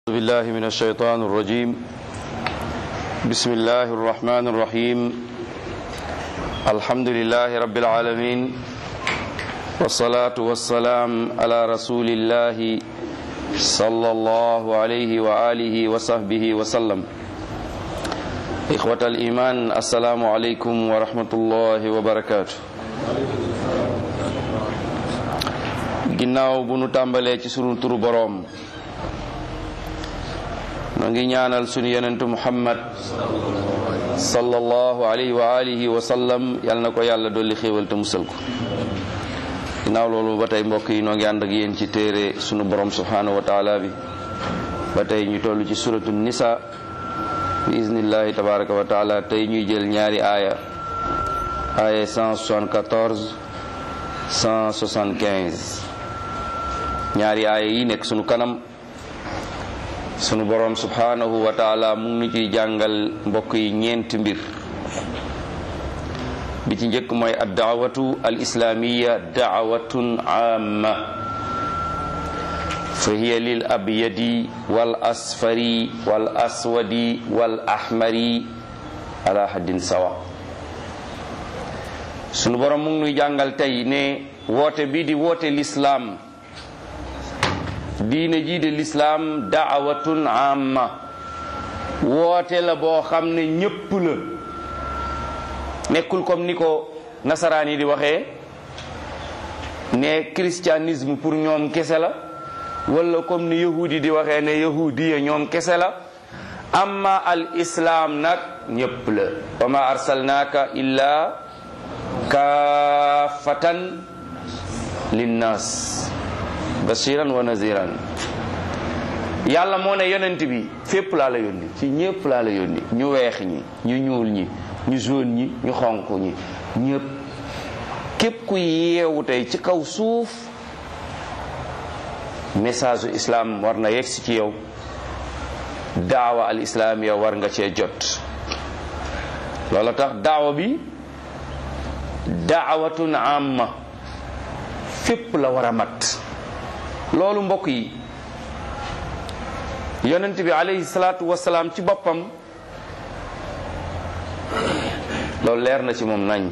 بالله من الشيطان الرجيم بسم الله الرحمن الرحيم الحمد لله رب العالمين والصلاة والسلام على رسول الله صلى الله عليه وآله وصحبه وسلم إخوة الإيمان السلام عليكم ورحمة الله وبركاته ginnaaw bu nu tàmbalee ci sunu turu boroom ma ngi ñaanal sunu yonentu Muhammad sallallahu alayhi wa alihi wa sallam yal na ko yàlla dolli xéewal te musal ko ginnaaw loolu ba tey mbokk yi noo ngi ànd ak yéen ci téere sunu borom subhanahu wa taala bi ba tey ñu toll ci suratu nisa bi iznillahi tabaraka wa taala tey ñuy jël ñaari aaya 174 175 ñaari aaya yi nekk sunu kanam sunu borom subhanahu wa taala mu ngi ciy jàngal mbokk yi ñeenti mbir bi ci njëkk mooy ad daawatu al islaamiya daawatun amma fa hiya lil abyadi wal asfari wal aswadi wal ahmari ala haddin sawa sunu borom mu ngi nuy jàngal tey ne woote bi di woote lislaam diine jii de lislaam daawatun amma woote la boo xam ne ñépp la nekkul comme ni ko nasaraan yi di waxee ne christianisme pour ñoom kese la wala comme ni yahudi di waxee ne yahudiya ñoom kese la amma al islam nag ñépp la wa ma arsalnaaka illa kaafatan linnaas bashiran wa naziran yàlla moo ne yonent bi fépp laa la yónni ci ñépp laa la yónni ñu weex ñi ñu ñuul ñi ñu jaune ñi ñu xonq ñi ñépp képp ku yeewu tey ci kaw suuf message u islam war na yegsi ci yow daawa al islamiya war nga cee jot loola tax daawa bi daawatun amma fépp la war a mat loolu mbokk yi yonent bi alayhi salaatu wasalaam ci boppam loolu leer na ci moom nañ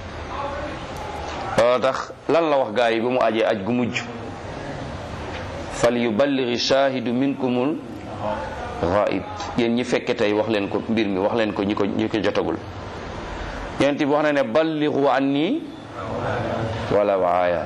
loolu tax lan la wax gaa yi ba mu ajee aj gu mujj fal yuballighi shaahidu minkumul ghaib yéen ñi fekke tey wax leen ko mbir mi wax leen ko ñi ko jotagul yonent bi wax na ne ballighu anni wala waaya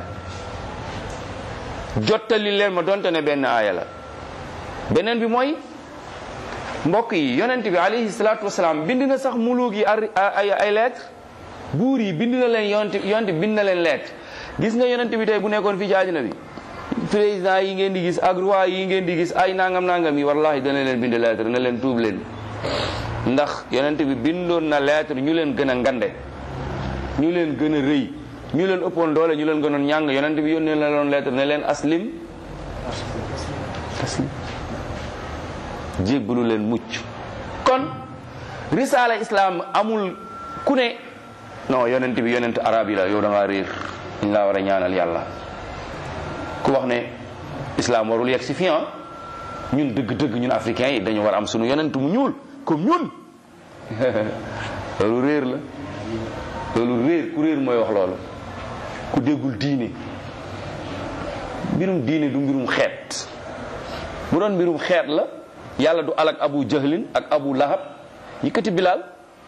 jottali leen ma donte ne benn aaya la beneen bi mooy mbokk yi yonent bi alayhi salaatu wasalaam bind na sax muluk yi ay lettre buur yi bind na leen yonent bind na leen lettre gis nga yonent bi tey bu nekkoon fii ci àddina bi président yi ngeen di gis ak roi yi ngeen di gis ay nangam yi wallahi dana leen bind lettre na leen tuub leen ndax yonent bi bindoon na lettre ñu leen gën a ngande ñu leen gën a rëy ñu leen ëppoon doole ñu leen gënoon ñàng yonent bi yónnee na loon lettre ne leen aslim jébbalu leen mucc kon risaala islam amul ku ne non yonent bi yonent arab yi la yow da ngaa réer dañ laa war a ñaanal yàlla ku wax ne islam warul yegg si fi ñun dëgg-dëgg ñun africains yi dañu war am sunu yonent mu ñuul comme ñun loolu réer la loolu réer ku réer mooy wax loolu ku déggul diine mbirum diine du mbirum xeet bu doon mbirum xeet la yàlla du alak abu jahlin ak abu lahab yëkkati bilal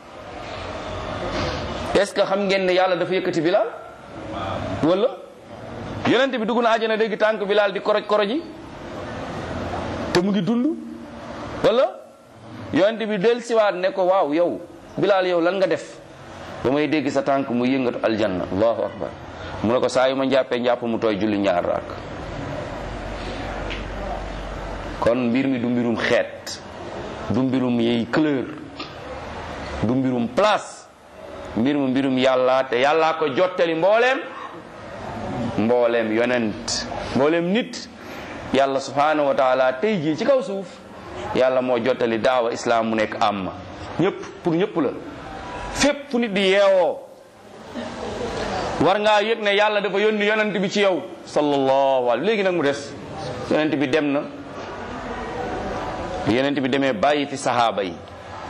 est-ce que xam ngeen ne yàlla dafa yëkkati bilal wala yonent bi dugg na àjjana dégg tànk bilal di koroji te mu ngi dund wala yonent bi del siwaat ne ko waaw yow bilal yow lan nga def ba may dégg sa tànk mu yëngatu aljanna allahu akbar mu ne ko saa yu ma njàppee njàpp mu tooy julli ñaar raak kon mbir mi du mbirum xeet du mbirum yey couleur du mbirum place mbirum yàlla te yàllaa ko jottali mbooleem yonent mbooleem nit yàlla subhanahu wa taala tey jii ci kaw suuf yàlla moo jottali daawa islam mu nekk am ñëpp pour ñëpp la fépp fu nit di yeewoo war ngaa yëg ne yàlla dafa yónni yonent bi ci yow sallallahu alayhi léegi nag mu des yonent bi dem na yonent bi demee bàyyi fi sahaaba yi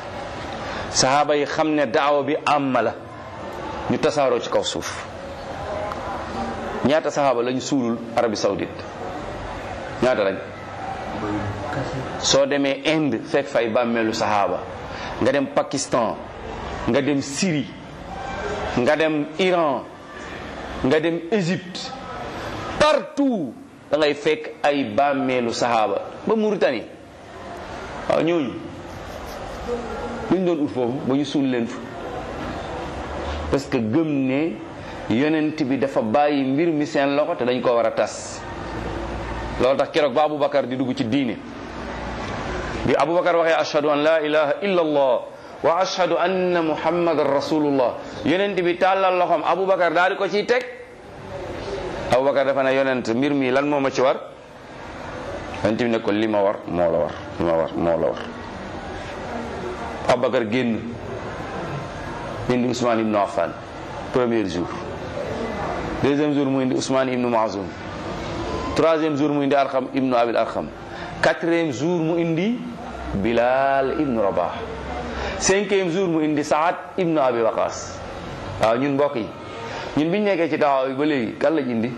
xam ne daawa bi amma la ñu tasaaroo ci kaw suuf. ñaata sahaaba lañ suulul Arabie Saoudite ñaata lañ? soo demee Inde fekk fay bàmmeelu sahaaba, nga dem Pakistan, nga dem Syrie, nga dem Iran, nga dem Égypte, partout da ngay fekk ay bàmmeelu sahaaba. ba Mauritanie, waaw ñooñu luñ doon ut foofu ba ñu suul leen fa? parce que gëm ne yonent bi dafa bàyyi mbir mi seen loxo te dañ ko war a tas. loolu tax keroog ba Aboubacar di dugg ci diine, bi Aboubacar waxee ashhadu an la ilaha illa allah wa ashhadu anna muhammadan rasulullah, yonent bi tàllal loxoom, Aboubacar daal di ko ciy teg. Aboubacar dafa ne yonent mbir mi lan moo ma ci war? yonent bi ne ko li ma war moo la war, li ma war moo la war. Aboubacar génn indi Ousmane ibnu Affan premier jour, deuxième jour mu indi Ousmane ibnu Maazum, troisième jour mu indi Arqam ibnu Abil Arqam, quatrième jour mu indi Bilal ibnu Rabah, cinquième jour mu indi Saad ibnu Abi Waqas. waaw ñun mbokk yi, ñun biñ nekkee ci daawa bi ba léegi kan lañ indi?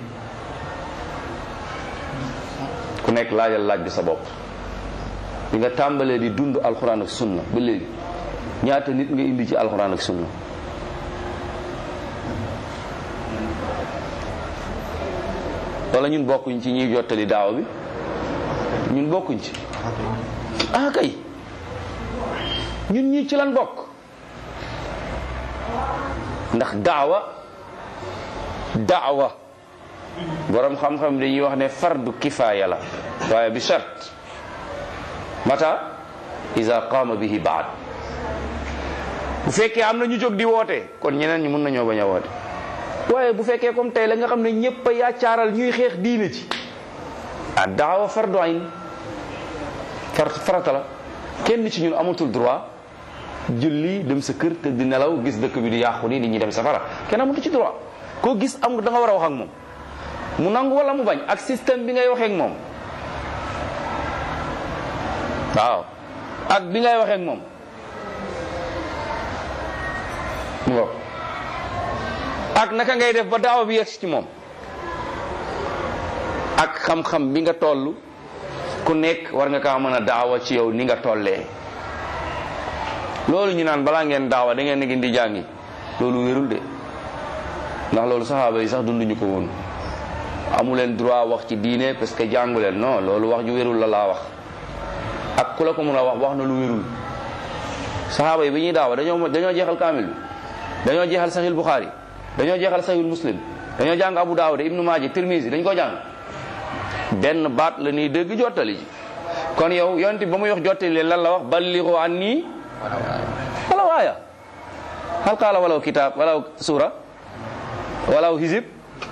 ku nekk laajal laaj bi sa bopp. bi nga tàmbalee di dund alxuraan ak sunna ba léegi ñaata nit nga indi ci alxuraan ak sunna? wala ñun bokkuñ ci ñuy jottali daawa bi? ñun bokkuñ ci. ah kay ñun ñii ci lan bokk? ndax daawa borom xam-xam dañuy wax ne fardu kifaaya la, waaye bi shart mata iza qaama bihi baad. bu fekkee am na ñu jóg di woote kon ñeneen ñi mën nañoo bañ a woote, waaye bu fekkee comme tey la nga xam ne ñëpp a yaacaaral ñuy xeex diine ci, ah daawa fardu ayn, farata la. kenn ci ñun amatul droit julli dem sa kër te di nelaw gis dëkk bi di yàqu ni nit ñi dem safara, kenn amatu ci droit. koo gis am da nga war a wax ak moom, mu nangu wala mu bañ, ak système bi ngay waxee ak moom. waaw ak bi ngay waxee ak moom ak naka ngay def ba daawa bi yegg ci moom, ak xam-xam bi nga toll. ku nekk war nga kaa mën a daawa ci yow ni nga tollee. loolu ñu naan balaa ngeen daawa da ngeen ne ngeen di jàngi, loolu wérul de, ndax loolu saxaaba yi sax dunduñu ko woon. amu leen droit wax ci diine parce que jàngu leen, non, loolu wax ju wérul la laa wax. ak ku la ko mën a wax na lu wérul. saxaaba yi bi ñuy daawa dañoo jeexal kaamil bi, dañoo jeexal sahih Bukhari, dañoo jeexal sahih Muslim, dañoo jàng Abu Dawud, Ibnu Maaja, Tirmizi, dañ ko jàng. benn baat la ñuy dégg jottali ji. kon yow yonent ba muy wax jottali leen lan la wax? ballighu anni walaw aaya, hal qaala walaw kitaab walaw suura walaw hizib.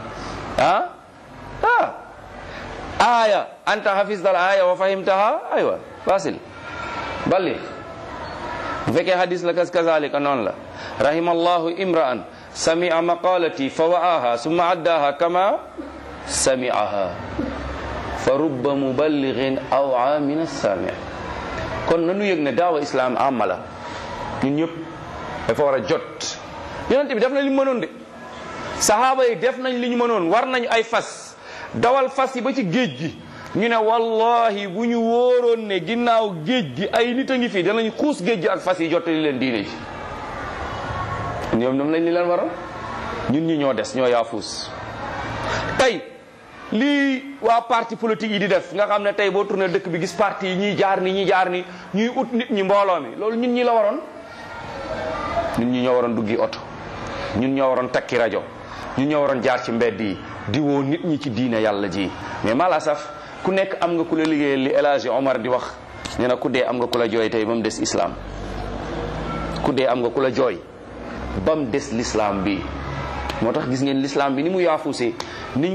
aaya anta hafiztal aaya wa fahimtaha, aywa fasil balligh. bu fekkee hadis la kazalika noonu la. rahimallahu imra'an sami'a maqalati fa wa'aha summa addaha kama sami'aha fa rubba muballighin aw'a min as-sami'. kon nanu yëg ne daawa islam amma la, ñun ñëpp dafa war a jot. yonent bi def na li mu mënoon de, sahaaba yi def nañ li ñu mënoon. war nañ ay fas, dawal fas yi ba ci géej gi, ñu ne wallahi bu ñu wóoroon ne ginnaaw géej gi ay nit a ngi fi, danañ xuus géej gi ak fas yi jottali leen diine ji. ñoom ñoom lañ li leen waral. ñun ñi ñoo des, ñoo yaafuus. tey lii waa parti politique yi di def, nga xam ne tey boo tourné dëkk bi gis parti yi ñuy jaar ni ñuy ut nit ñi mbooloo mi, loolu ñun ñi la waroon. ñun ñi ñoo waroon duggi oto, ñun ñoo waroon takki rajo, ñun ñoo waroon jaar ci mbedd yi di woo nit ñi ci diine yàlla ji. mais mala saf ku nekk am nga ku la liggéeyal li El Hadji Omar di wax, nee na ku dee am nga ku la jooy tey ba mu des islam. ku dee am nga ku la jooy ba mu des l'islam bi. moo tax gis ngeen l'islam bi ni mu yaafusee, niñ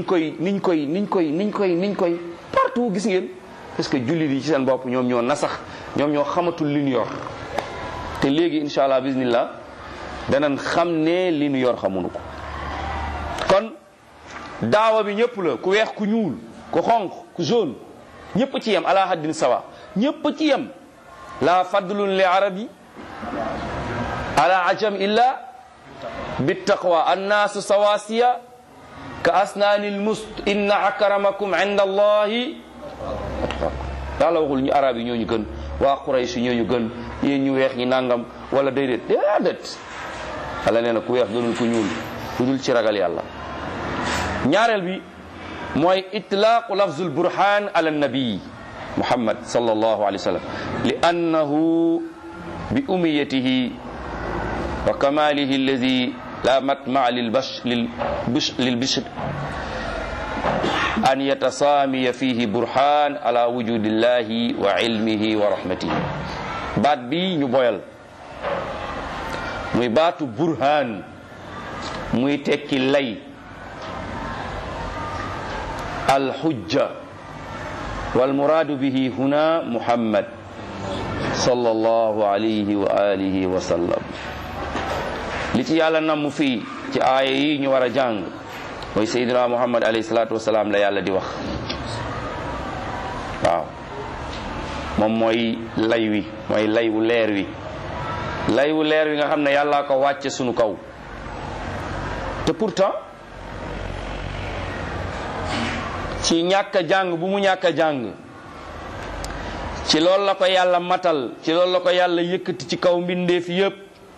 koy partout gis ngeen, parce que jullit yi ci seen bopp ñoom ñoo nasax, ñoom ñoo xamatul li ñu yor. te léegi insha allah bismillah danañ xam ne li ñu yor xamuñu ko. kon daawa bi ñëpp la, ku weex ku ñuul ku xonq ku jaune, ñëpp ci yem ala haddin sawa, ñëpp ci yem. la fadlun li arabi ala ajam illa bittaqwa annaasu sawasiya ka asnaanil must inna akramakum inda allahi atqakum. yàlla waxul ñu arab yi ñooñu gën, waa Quraysh ñooñu gën, yéen ñu weex ñi nangam wala déedéet déedéet. Yàlla nee na ku weex gënul ku ñuul ku dul ci ragal yàlla. ñaareel bi mooy itlaaqu lafzul burhan ala nabi Muhammad sallallahu alayhi wa sallam li annahu bi umiyatihi wa kamalihi allazi la matmaa lil bishr an yatasaamiya fihi burhan ala wujudillahi wa ilmihi wa rahmatihi. baat bi ñu boyal muy baatu burhan muy tekki lay, alxujja wal muraadu bihi huna Muhammad sallallahu alayhi wa alihi wa sallam. li ci yàlla namm fii ci aaya yi ñu war a jàng mooy Seydina Muhammad alayhi salaatu wasalaam la yàlla di wax. waaw moom mooy lay wi, mooy lay wu leer wi, lay wu leer wi nga xam ne yàllaa ko wàcce sunu kaw. te pourtant ci ñàkk a jàng bu mu ñàkk a jàng ci loolu la ko yàlla matal, ci loolu la ko yàlla yëkkati ci kaw mbindeef yépp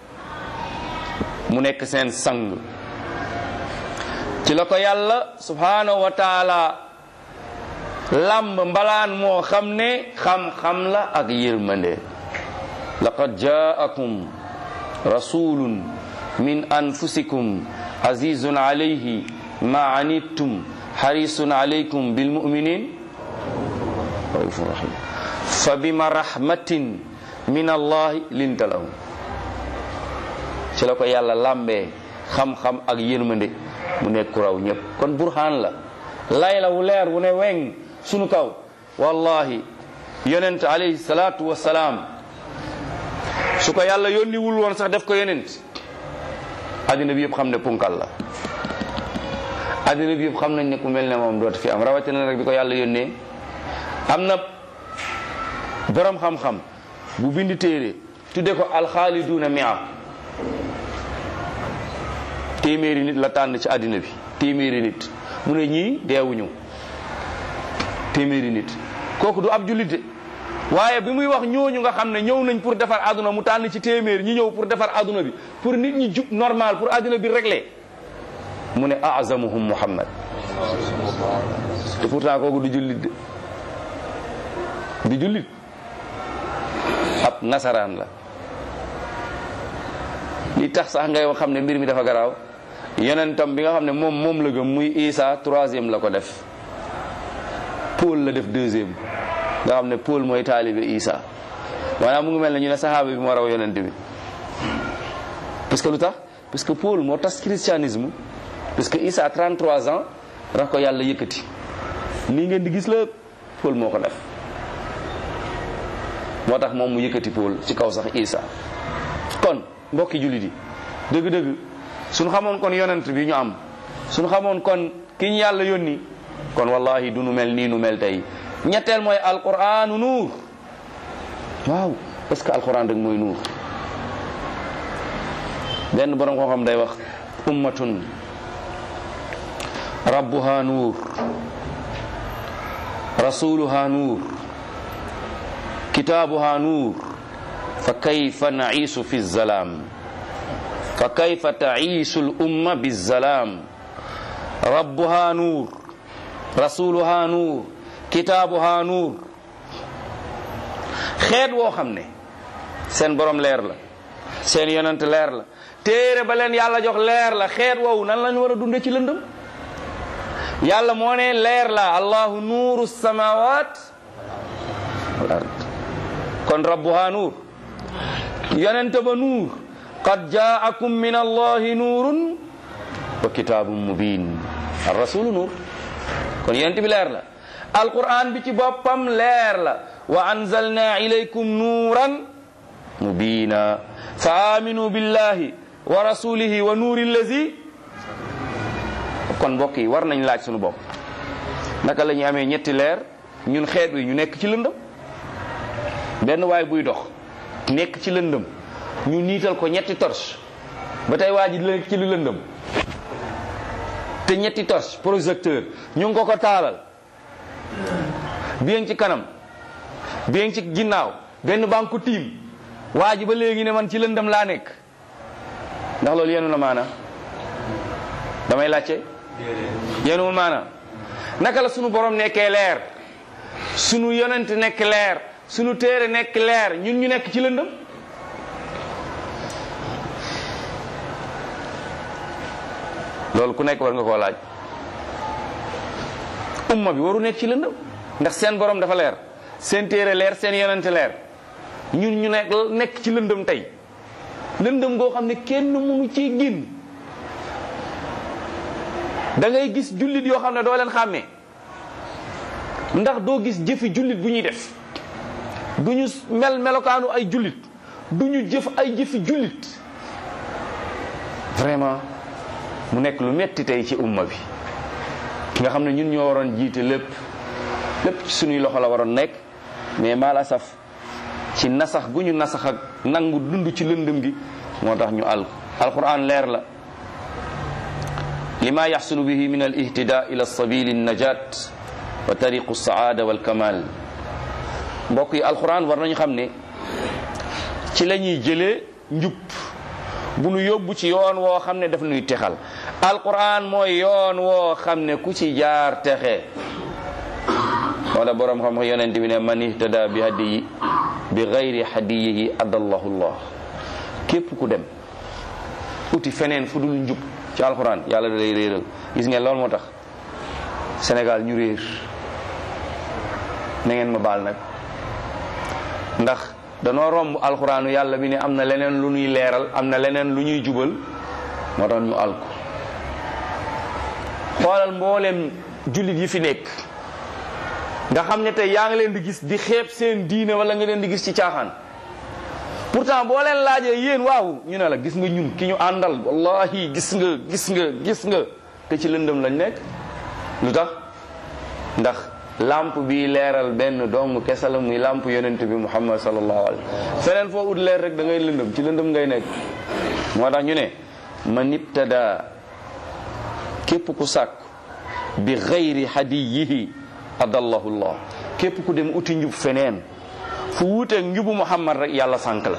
mu nekk seen sang. ci la ko yàlla subhanahu wa taala làmb mbalaan moo xam ne xam-xam la ak yërmande. laqad jaakum rasulun min anfusikum azizun alayhi ma anittum harisun alaykum bil mu'minin raufur rahim fa bima rahmatin min allahi linta lahum. ci la ko yàlla làmbee xam-xam ak yërmande mu nekk ku raw ñëpp. kon burhaan la, lay la wu leer wu ne weng sunu kaw. wallahi yonent alayhi salaatu wassalaam su ko yàlla yónni wul woon sax def ko yonent, addina bi yëpp xam ne punkal la, addina bi yëpp xam nañ ne ku mel ne moom dootu fi am. rawatina rek bi ko yàlla yónnee am na borom xam-xam bu bindi téere tudde ko alxaaliduuna mia. téeméeri nit la tànn ci àddina bi, téeméeri nit mu ne ñii deewuñu. téeméeri nit kooku du ab jullit de, waaye bi muy wax ñooñu nga xam ne ñëw nañ pour defar àdduna mu tànn ci téeméer ñi ñëw pour defar àdduna bi, pour nit ñi jub normal, pour àdduna bi réglé, mu ne azamuhum Muhammad. te pourtant kooku du jullit de, du jullit, ab nasaraan la. li tax sax ngay xam ne mbir mi dafa garaaw, yonentam bi nga xam ne moom la gëm muy Isa 3e la ko def, Paul la def 2e, nga xam ne Paul mooy taalibe Isa. maanaam mu ngi mel ne ñu ne saxaaba bi moo raw yonent bi. parce que lu tax, parce que Paul moo tas christianisme, parce que Isa 33 ans rax ko yàlla yëkkati. lii ngeen di gis la Paul moo ko def, moo tax moom mu yëkkati Paul ci kaw sax Isa. kon mbokki jullit yi dëgg-dëgg suñu xamoon kon yonent bi ñu am, suñu xamoon kon ki ñu yàlla yónni, kon wallahi du nu mel nii nu mel tey. ñetteel mooy alquranu nuur. waaw est-ce que alquran rek mooy nuur? benn borom koo xam day wax ummatun rabbuha nuur rasuluha nuur kitaabuha nuur fa kayfa na'iishu fi zalaam fa kayfa ta'iishu al-umma bi-zalaam rabbuha nuur rasuluha nuur kitaabuha nuur. xeet woo xam ne seen borom leer la, seen yonent leer la, téere ba leen yàlla jox leer la, xeet woowu nan lañu war a dunde ci lëndëm? yàlla moo ne leer la, allahu nuuru samawat wal ard. kon rabbuha nuur, yonent ba nuur, qad jaakum min allahi nuurun wa kitaabun mubin. ar rasulu nuur, kon yonent bi leer la, alquran bi ci boppam leer la. wa anzalna ilaykum nuuran mubina fa aminu billahi wa rasulihi wa nuuri allazi. kon mbokk yi war nañ laaj suñu bopp, naka la ñuy amee ñetti leer ñun xeet wi ñu nekk ci lëndëm? benn waay buy dox nekk ci lëndëm ñu niital ko ñetti torche ba tey waa ji nekk ci lu lëndëm te ñetti torche projecteur ñu ngi ko taalal bien ci kanam bien ci ginnaaw benn banque tiim waa ji ba léegi ne man ci lëndëm laa nekk ndax loolu yenu na maana damay laajte yenuwul maana naka la sunu borom nekkee leer sunu yonent nekk leer sunu téere nekk leer ñun ñu nekk ci lëndëm loolu ku nekk war nga koo laaj umma bi waru nekk ci lëndëm ndax seen borom dafa leer seen téere leer seen yonent leer ñun ñu nekk ci lëndëm tey lëndëm goo xam ne kenn mënu ci génn da ngay gis jullit yoo xam ne doo leen xàmmee ndax doo gis jëfi jullit bu ñuy def du ñu melokaanu ay jullit du ñu jëf ay jëfi jullit vraiment mu nekk lu metti tey ci umma bi nga xam ne ñun ñoo waroon jiite lépp ci suñuy loxo la waroon nekk mais maal asaf ci nasax gu ñu nasax ak nangu dund ci lëndëm gi moo tax ñu alquran leer la lima yaxsulu bihi min al ihtida ila sabili najat wa tariqu saada wal kamal mbokk yi alquran war nañu xam ne ci la ñuy jëlee njub bu nu yóbbu ci yoon woo xam ne daf nuy texal alquran mooy yoon woo xam ne ku ci jaar texe wala borom xam yonent bi ne man ihtada bi hadiyi bi gayri hadiyihi adallahu llah képp ku dem uti feneen fu dul njub ci alquran yàlla da lay réeral gis ngeen loolu moo tax Sénégal ñu réer na ngeen ma baal nag ndax danoo romb alxuraanu yàlla bi ne am na leneen lu ñuy leeral am na leneen lu ñuy jubal moo tax ñu alku xoolal mboolem jullit yi fi nekk nga xam ne tey yaa ngi leen di gis di xeeb seen diine wala nga leen di gis ci caaxaan pourtant boo leen laajee yéen waaw ñu ne la gis nga ñun ki ñu àndal wallahi gis nga te ci lëndëm lañ nekk lu tax ndax lamp bi leeral benn doomu kese la muy lamp yonent bi Muhammad sallallahu alayhi feneen foo ut leer rek da ngay lëndëm ci lëndëm ngay nekk moo tax ñu ne man ibtada képp ku sàkk bi gayri hadiyihi adallahu llah képp ku dem uti njub feneen fu wuuteeg njubu Muhammad rek yàlla sànk la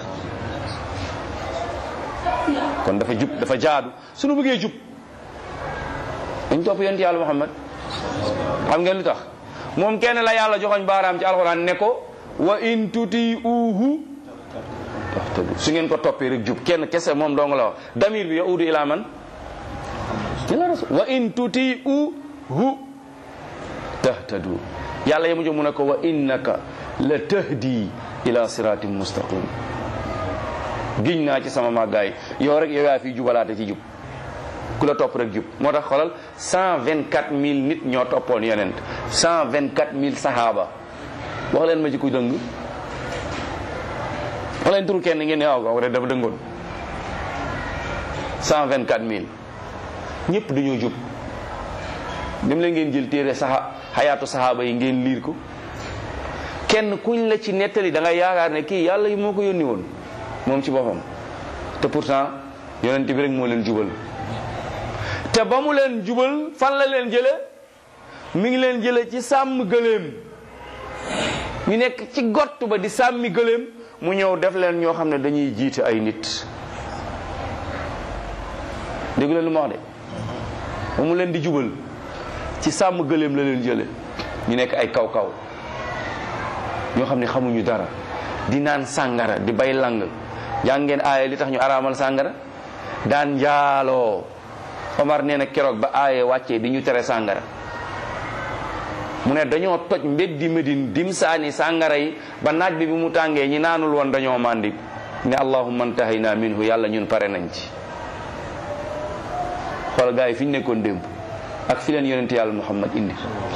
kon dafa jub dafa jaadu suñu bëggee jub dañ topp yonent yàlla Muhammad xam ngeen lu tax moom kenn la yàlla joxoñ baaraam ci alxuraan ne ko wa in tuti'uhu tahtadu su ngeen ko toppee rek jub kenn kese moom dong la wax damir bi yaudu ila man ila rasul wa in tuti'uhu tahtadu yàlla yemu jo mu ne ko wa innaka la tahdi ila siratin mustaqim giñ naa ci sama màggaay yow rek yow yaa fi jubalaate ci jub ku la topp rek jub moo tax xoolal 124 000 nit ñoo toppoon yonent 124 000 sahaaba wax leen ma ci ku dëng wax leen turu kenn ngeen ne waaw ko rek dafa dëngoon 124 000 ñëpp dañoo jub dem leen ngeen jël téere xayaatu sahaaba yi ngeen liir ko kenn kuñ la ci nettali da ngay yaakaar ne kii yàlla yi moo ko yónni woon moom ci boppam te pourtant yonent bi rek moo leen jubal te ba mu leen jubal fan la leen jële mi ngi leen jële ci sàmm gëléem ñu nekk ci gott ba di sàmmi gëléem mu ñëw def leen ñoo xam ne dañuy jiite ay nit dégg leen lu ma wax de ba mu leen di jubal ci sàmm gëléem la leen jële ñu nekk ay kaw-kaw ñoo xam ne xamuñu dara di naan sàngara di bay lang jàngeen aaya li tax ñu araamal sàngara daan njaaloo Omar nee na keroog ba aaye wàccee di ñu tere sàngara mu ne dañoo toj mbeddi Medine dim saani sàngara yi ba naaj bi mu tàngee ñi naanul woon dañoo mandi ne allahumma antahayna minhu yàlla ñun pare nañ ci xool gaa yi fi ñu nekkoon démb ak fi leen yonent yàlla Muhammad indi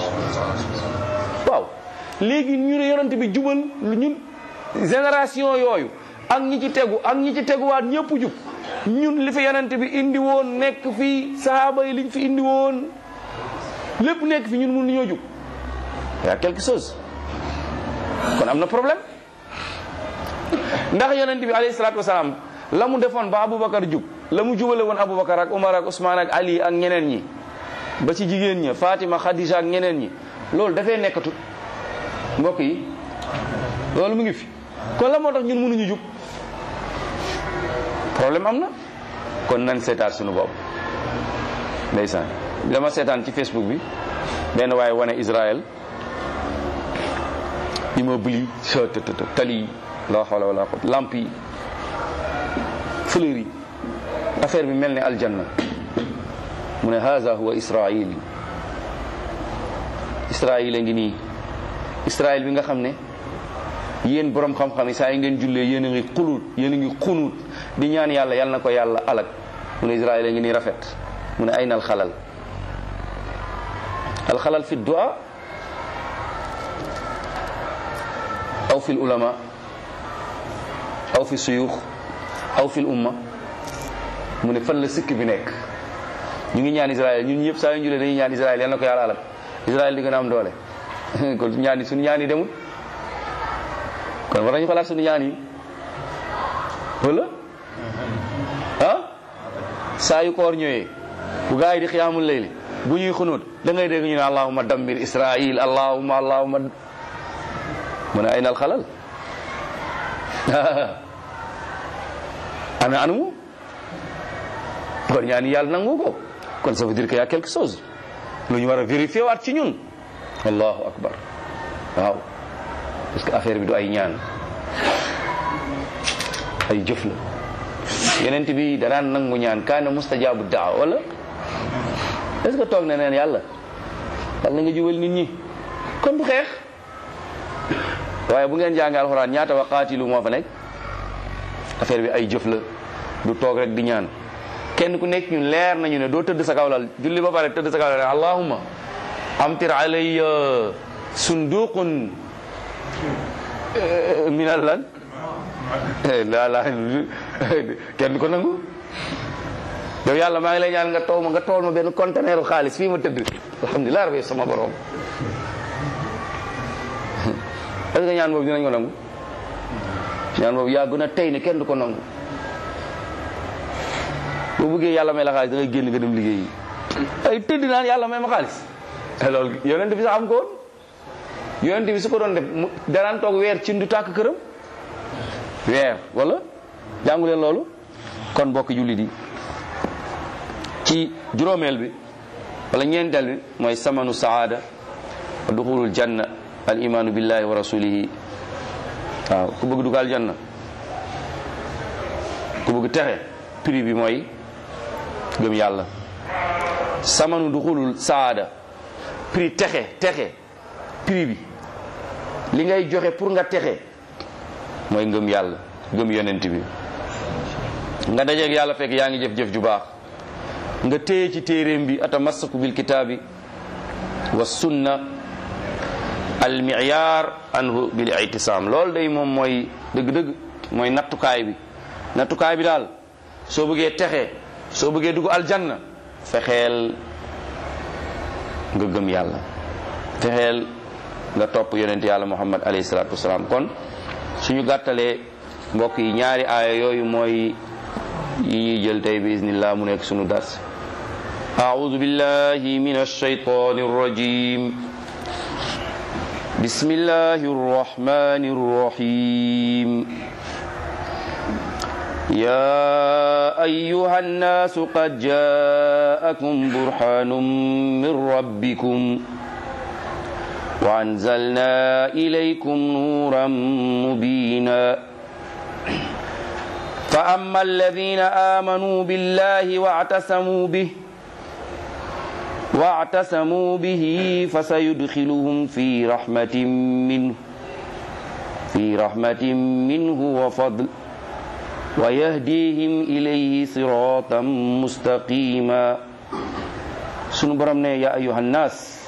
waaw léegi ñu ne yonent bi jubal ñun génération yooyu ak ñi ci tegu ak ñi ci teguwaat ñëpp jub ñun li fi yonent bi indi woon nekk fi sahaaba yi liñ fi indi woon lépp nekk fi ñun mënuñoo jub y a quelque chose kon am na problème ndax yonent bi alayhi salaatu wasalaam la mu defoon ba Aboubacar jub la mu jubale woon Aboubacar ak Umar ak Ousmane ak Ali ak ñeneen ñi ba ci jigéen ña Fatima Khadija ak ñeneen ñi loolu dafay nekkatut mbokk yi loolu mu ngi fi kon la moo tax ñun mënuñu jub problème am na kon nan seetaat suñu bopp ndeysaan dama seetaan ci Facebook bi benn waaye wane Israël immeuble yi tali la hawla wala quwwata lamp yi fleur yi affaire bi mel ne aljanna mu ne haza huwa Israël Israël a ngi nii Israël bi nga xam ne yéen borom xam-xam yi saa yi ngeen jullee yéen a ngi xunuut di ñaan yàlla yal na ko yàlla alak mu ne Israël a ngi nii rafet mu ne ayna alxalal fi du'a aw fi ulama aw fi suyuux aw fi umma mu ne fan la sikk bi nekk. ñu ngi ñaan Israël ñun ñëpp saa yu julee dañuy ñaan Israël yal na ko yàlla alak Israël di gën a am doole kon ñaan suñu ñaan yi demul kon war nañu xalaat suñu ñaan yi wala saa yu koor ñëwee bu gaa yi di xiyaamul layli bu ñuy xunóot da ngay dégg ñu ne allahumma dammir Israël allahumma mu ne ay nal xalal ana anu kon ñaan yàlla nangu ko kon ça veut dire que y a quelque chose lu ñu war a vérifier waat ci ñun allahu akbar waaw parce que affaire bi du ay ñaan ay jëf la yenent bi danaan nangu ñaan kaana mustajabu daawa wala est-ce que toog na neen yàlla nga jubal nit ñi kon du xeex waaye bu ngeen jàngee alxuraan ñaata wa qaatilu moo fa nekk affaire bi ay jëf la du toog rek di ñaan kenn ku nekk ñun leer nañu ne doo tëdd sa kaw lal julli ba pare tëdd sa kaw lal allahumma amtir alayya sunduqun minal lan la kenn ko nangu yow yàlla maa ngi lay ñaan nga tool ma benn conteneur xaalis fii ma tëdd alhamdulilah rabbi sama borom est-ce que ñaan boobu dinañ ko nangu ñaan boobu yaa gën a tey ne kenn du ko nangu boo bëggee yàlla may la xaalis da ngay génn nga dem liggéeyi ay tëdd naan yàlla may ma xaalis loolu yonent bi sax am ko woon yonent bi su ko doon def danaan toog weer ci ndu tàkk këram weer wala jàngu leen loolu kon bokk jullit yi ci juróomeel bi wala ñeenteel bi mooy samanu saada wa duxulul janna al imaanu billahi wa rasulihi waaw ku bëgg dugg aljanna ku bëgg texe prix bi mooy gëm yàlla samanu duxulul saada prix texe prix bi li ngay joxe pour nga texe mooy ngëm yàlla gëm yonent bi nga dajeeg yàlla fekk yaa ngi jëf-jëf ju baax nga téye ci téeréem bi atamassaku bil kitaabi wa sunna al mi'yar anhu bil i'tisam loolu day moom mooy dëgg-dëgg mooy nattukaay bi daal soo bëggee texe soo bëggee dugg aljanna fexeel nga gëm yàlla fexeel nga topp yonent yàlla muhammad alayhi salaatu wasalaam kon suñu gàttalee mbokk yi ñaari aaya yooyu mooy yi ñuy jël tey bi iznillah mu nekk suñu dars a'udhu billahi minash shaytanir rajim bismillahir rahmanir rahim ya ayyuhan nasu qad ja'akum burhanun min rabbikum wa anzalna ilaykum nuran mubina fa amma alladhina amanu billahi واعتصموا به فسيدخلهم في رحمة منه وفضل ويهديهم إليه صراطا مستقيما sunu borom ne ya ayyuhan nas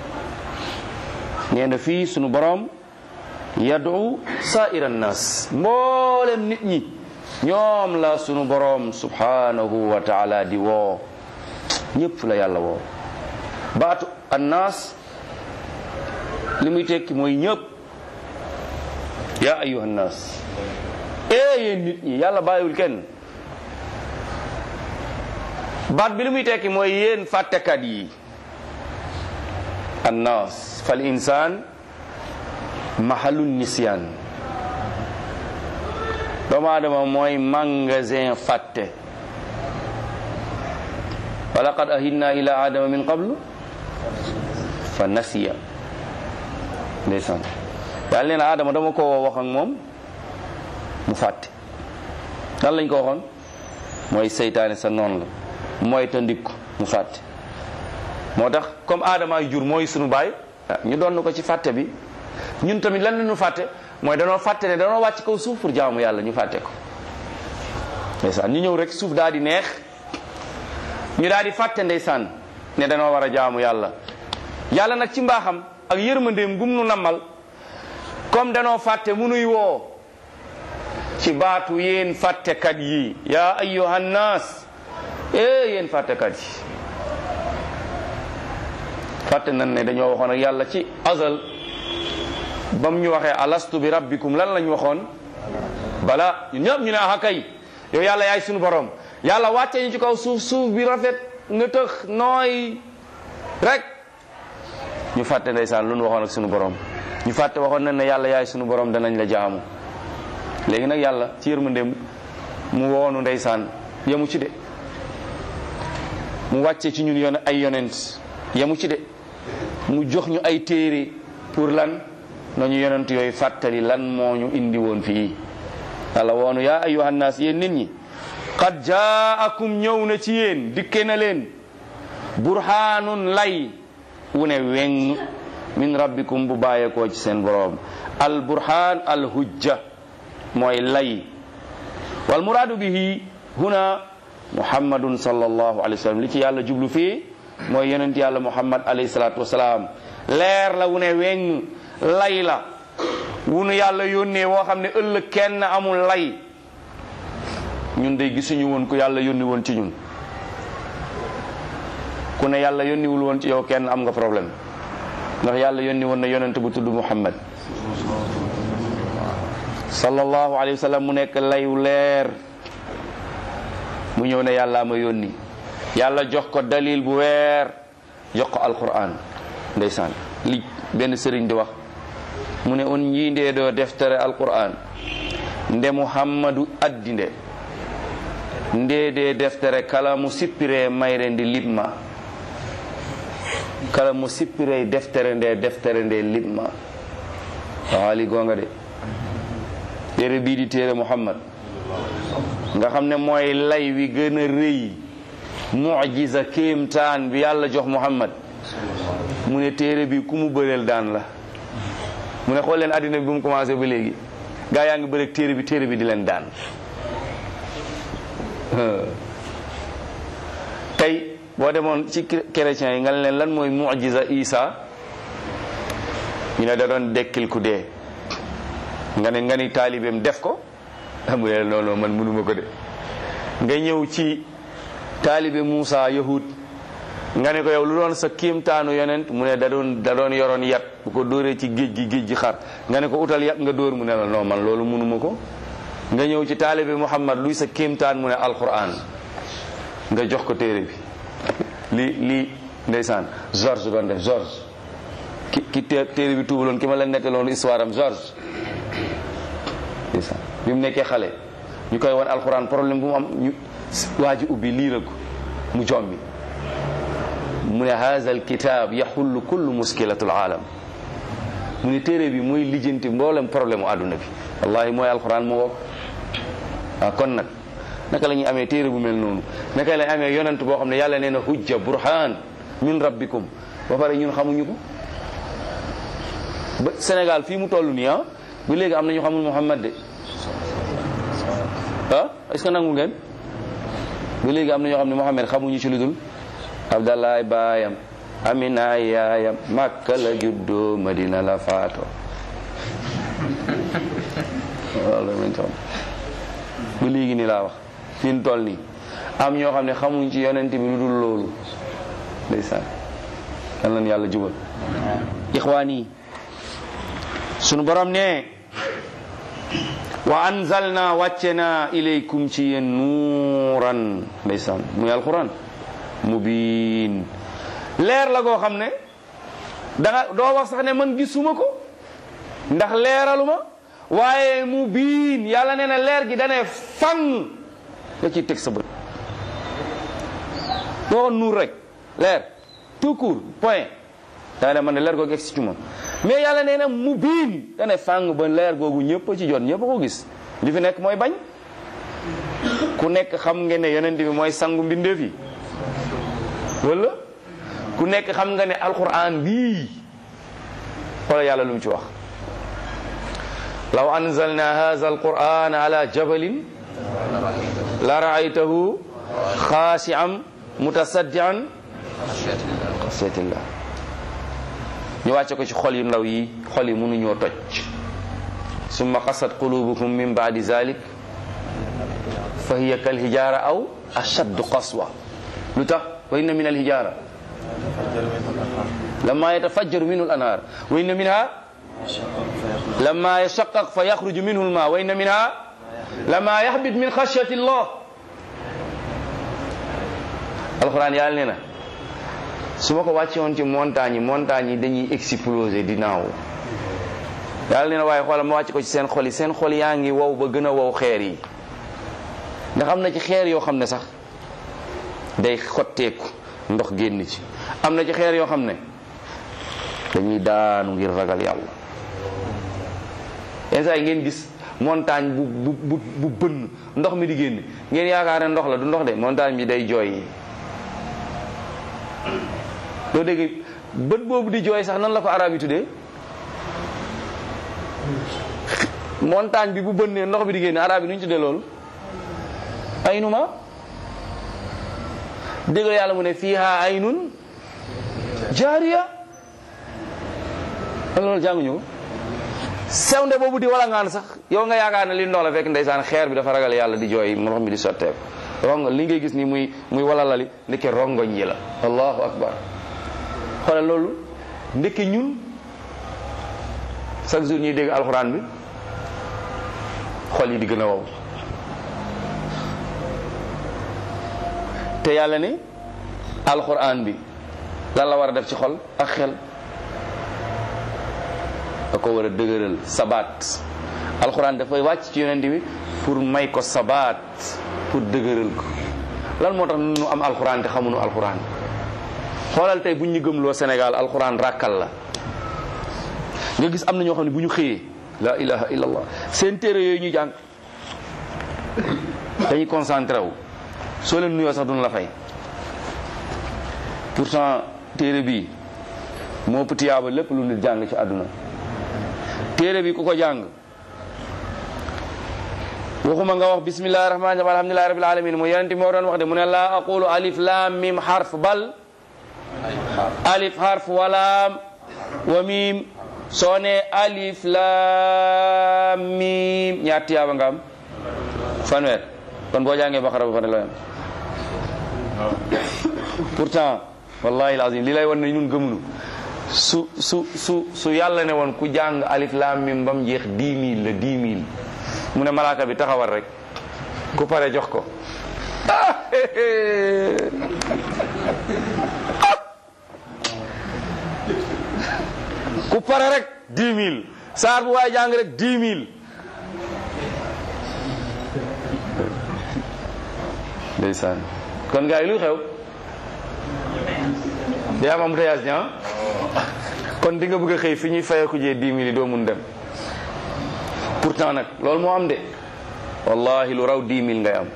nee na fii sunu borom yad'u sa'iran nas mboolem nit ñi ñoom la sunu borom subhanahu wa ta'ala di woo ñëpp la yàlla woo baatu annaas li muy tekki mooy ñëpp yaa ayyuhan naas yéen nit ñi yàlla bàyyiwul kenn. baat bi lu muy tekki mooy yéen fàttekat yi. annaas fal insaan mahalun nisyan. doomu aadama mooy magasin fàtte. wa laqad ahidna ila adama min qablu fa nasiya. ndeysaan yàlla nee na Adama dama ko woo wax ak moom mu fàtte. lan lañ ko waxoon mooy seytaane sa noonu la mooy ta ndik ko mu fàtte. moo tax comme Adama ay jur mooy sunu baay ñu doon ko ci fàtte bi. ñun tamit lan la ñu fàtte mooy danoo fàtte ne danoo wàcc kaw suuf pour jaamu yàlla ñu fàtte ko. ndeysaan ñu ñëw rek suuf daal di neex ñu daal di fàtte ndeysaan ne danoo war a jaamu yàlla. yàlla nag ci mbaaxam ak yërmandeem gum nu nammal comme danoo fàtte mu nuy woo ci baatu yéen fàttekat yi yaa ayyuhan naas yéen fàttekat yi. fàtte nan ne dañoo waxoon ak yàlla ci azal bam ñu waxee alastu bi rabbikum lan lañ waxoon bala ñun ñëpp ñu ne ah kay yow yàlla yaay sunu borom. yàlla wàcce ñu ci kaw suuf suuf bi rafet nga tëx nooy rek ñu fàtte ndeysaan lu nu waxoon ak sunu borom. ñu fàtte waxoon nañ ne yàlla yaay sunu borom danañ la jaamu. léegi nag yàlla ci yërmandeem mu woonu ndeysaan yemu ci de mu wàcce ci ñun ay yonent yemu ci de mu jox ñu ay téere pour lan nañu yonent yooyu fàttali lan moo ñu indi woon fii. yàlla woonu yaa ayyuhan naas yéen nit ñi qad jaakum ñëw na ci yéen dikke na leen burhaanun lay wu ne weng min rabbikum bu bàyyeekoo ci seen boroom. al burhaan al hujja mooy lay. wal muraadu bihi huna muhammadun sallallahu alayhi wa sallam li ci yàlla jublu fii mooy yonent yàlla muhammad alayhi salaatu wasalaam. leer la wu ne weng lay la wu nu yàlla yónnee woo xam ne ëllëg kenn amul lay. ñun day gisuñu woon ku yàlla yónni woon ci ñun. ku ne yàlla yónniwul woon ci yow kenn am nga problème ndax yàlla yónni woon na yonent bu tudd muhammad sallallahu alayhi wa sallam mu nekk layu leer mu ñëw ne yàllaa ma yónni. yàlla jox ko dalil bu weer jox ko alquran. ndeysaan li benn sëriñ di wax mu ne on ñiindee doo deftere alquran nde muhammadu addinde ndede deftere kala mo sippire mayre nde liɓma. kala mo sippire deftere nde liɓma. haali gonga de téere bii di téere muhammad nga xam ne mooy lay wi gën a rëy mujiza kéemtaan bi yàlla jox muhammad mu ne téere bi ku mu bëreel daan la. mu ne xool leen addina bi bu mu commencé ba léegi gaa yaa ngi bëreeg téere bi di leen daan. tey boo demoon ci chrétiens yi nga leen lan mooy mujiza Isa ñu ne da doon dekkil ku dee nga ni taalibeem def ko mu ne non man mënuma ko de. nga ñëw ci taalibe Muusa yahud nga ne ko yow lu doon sa kiimtaanu yonent mu ne da doon yoroon yat bu ko dóoree ci géej gi xar nga ne ko utal yat nga dóor mu ne la non man loolu mënuma ko. nga ñëw ci taalibe Muhammad luy sa kéemtaan mu ne alquran nga jox ko téere bi lii ndeysaan George doon def George ki téere bi tuubaloon ki ma leen nettaloon histoire am George ndeysaan bi mu nekkee xale ñu koy won alquran problème bu mu am ñu waa ji ubbi liira ko mu jommi mu ne haza al kitab yaxullu kullu muskilatul aalam mu ne téere bi mooy lijjanti mboolem problème u àdduna bi wallahi mooy alquran mu woo. waaw kon nag naka la ñuy amee téere bu mel noonu naka la ñuy amee yonent boo xam ne yàlla nee na hujja burhan min rabbikum ba pare ñun xamuñu ko. ba Sénégal fii mu toll nii ba léegi am na ñu xamul Muhammad de est-ce que nangu ngeen ba léegi am na ñoo xam ne Muhammad xamuñu ci lu dul Abdallah baayam Amina yaayam Makka la juddoo Madina la faato ba léegi ni laa wax fi mu toll nii am ñoo xam ne xamuñ ci yonent bi lu dul loolu ndeysaan kan lan yàlla jubal. ixwaan yi sunu borom ne wa anzalna wàcce na ilaykum ci yéen nuuran ndeysaan muy alquran mubiin leer la goo xam ne danga doo wax sax ne man gisuma ko ndax leeraluma waaye mubiin yàlla nee na leer gi dane fang nga ciy teg sa bët doo waxoon nuur rek leer tout court point da ne man ne leer googu egsi ci moom mais yàlla nee na mubiin dane fang ba leer googu ñëpp ci jot ñëpp ko gis li fi nekk mooy bañ ku nekk xam nga ne yonent bi mooy sangu mbindeef yi wala ku nekk xam nga ne alquran bii wala yàlla lu mu ci wax law anzalna hadha alquran ala jabalin la ra'aytahu khashi'an mutasaddian xasiyatillah ñu wàcce ko ci xol yu ndaw yi xol yi mënuñoo toj summa qasat qulubukum min ba'di zalik fa hiya kal hijara aw ashaddu qaswa lu tax wa inna min al hijara lamma yatafajjaru minhu al anhar wa inna minha lamma yashaqqaq fa yakhruju minhu al ma wa inna minha lamma yahbit min khashyati Allah alquran yàlla nee na su ma ko wàcce woon ci montagne yi dañuy exploser di naaw yàlla nee na waaye xoolal ma wàcc ko ci seen xol yaa ngi wow ba gën a wow xeer yi ndax am na ci xeer yoo xam ne sax day xotteeku ndox génn ci am na ci xeer yoo xam ne dañuy daanu ngir ragal yàlla yenn saa yi ngeen gis montagne bu bënn ndox mi di génn ngeen yaakaar ne ndox la du ndox de montagne bi day jooy doo dégg bët boobu di jooy sax nan la ko arab yi tuddee montagne bi bu bënnee ndox bi di génn arab yi nu ñu tuddee loolu aynuma dégg yàlla mu ne fiha aynun jaariya loolu jànguñu ko sewnde boobu di wala ngaan sax yow nga yaakaar ne li ndox la fekk ndeysaan xeer bi dafa ragal yàlla di jooy ndox mi di sotteeku rongo li ngay gis ni muy wala lali ndeke rongoñ yi la allahu akbar xoolal loolu ndeke ñun chaque jour ñuy dégg alxuraan bi xol yi di gën a wow te yàlla ne alxuraan bi lan la war a def ci xol ak xel da ko war a dëgëral sabaat alxuraan dafay wàcc ci yonent bi pour may ko sabaat pour dëgëral ko lan moo tax nu am alxuraan te xamuñu alxuraan xoolal tey bu ñu gëmloo Sénégal alxuraan ràkkal la nga gis am na ñoo xam ne bu ñu xëyee la ilaha illallah seen téere yooyu ñuy jàng dañuy concentré wu soo leen nuyoo sax duñu la fay pourtant téere bi moo ëpp tiyaaba lépp lu nit jàng ci àdduna téere bi ku ko jàng waxuma nga wax bismillahi rahmani rahim alhamdulillahi rabbil alamin mu yonent moo doon wax de mu ne laa aqulu alif lam mim harf bal alif harf wa lam wa mim soo ne alif lam mim ñaar tiyaaba nga am fanweer kon boo jàngee Baqara ba pare loo yam pourtant wallahi alazim li lay wan ne ñun gëmunu su yàlla ne woon ku jàng alif lam mim bam jeex 10 000 la 10 000 mu ne malaaka bi taxawal rek ku pare jox ko ku pare rek 10 000 saar bu waay jàng rek 10 000 ndeysaan kon gars yi luy xew day am embouteillage ñaa kon di nga bëgg a xëy fi ñuy fayeeku jee 10 000 yi doo mun dem pourtant nag loolu moo am de wallahi lu raw 10 000 ngay am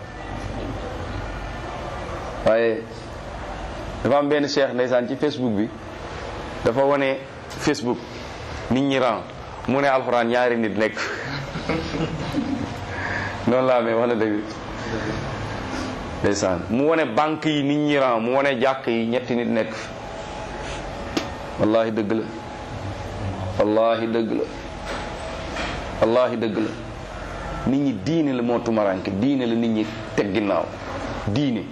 waaye dafa am benn cheikh ndeysaan ci Facebook bi dafa wane Facebook nit ñi ran mu ne alxuraan ñaari nit nekk noonu la amee wax na dëgg ndeysaan mu wane banque yi nit ñi ran mu wane jàkk yi ñetti nit nekk wallahi dëgg la wallahi dëgg la wallahi dëgg la nit ñi diine la moo tumaranke diine la nit ñi teg ginnaaw diine